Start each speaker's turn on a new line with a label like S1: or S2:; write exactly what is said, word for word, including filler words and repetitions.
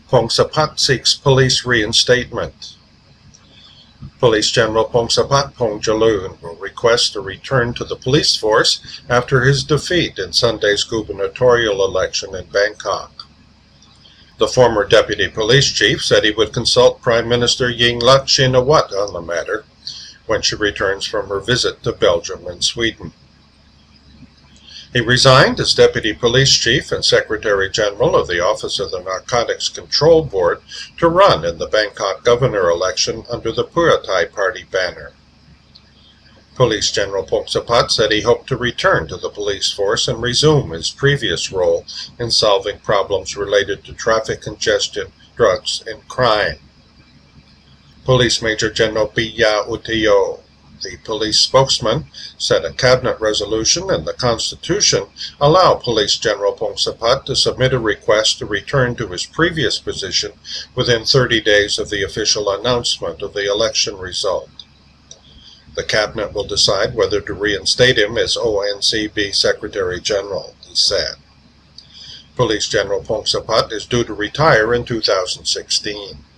S1: Pongsapat seeks police reinstatement. Police General Pongsapat Pongjalun will request a return to the police force after his defeat in Sunday's gubernatorial election in Bangkok. The former deputy police chief said he would consult Prime Minister Yingluck Shinawatra on the matter when she returns from her visit to Belgium and Sweden. He resigned as Deputy Police Chief and Secretary General of the Office of the Narcotics Control Board to run in the Bangkok governor election under the Phurathai Party banner. Police General Pongsapat said he hoped to return to the police force and resume his previous role in solving problems related to traffic congestion, drugs, and crime. Police Major General Piya Utio, the police spokesman, said a cabinet resolution and the Constitution allow Police General Pongsapat to submit a request to return to his previous position within thirty days of the official announcement of the election result. The cabinet will decide whether to reinstate him as O N C B Secretary General, he said. Police General Pongsapat is due to retire in two thousand sixteen.